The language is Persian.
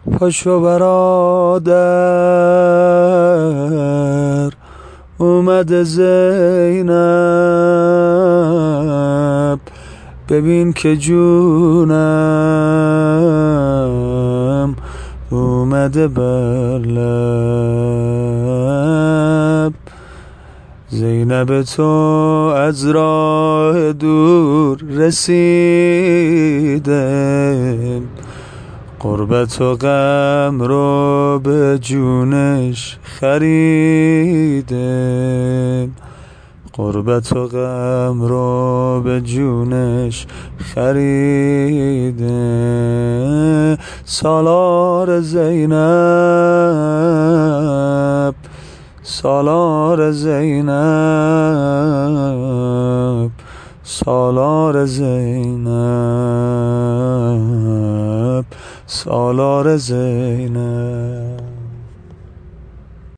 پاشو برادر اومده زینب، ببین که جونم اومده بر لب. زینب تو از راه دور رسیده، غربت و غم رو به جونش خریده، غربت و غم رو به جونش خریده. سالار زینب، سالار زینب، سالار زینب، سالار زینب.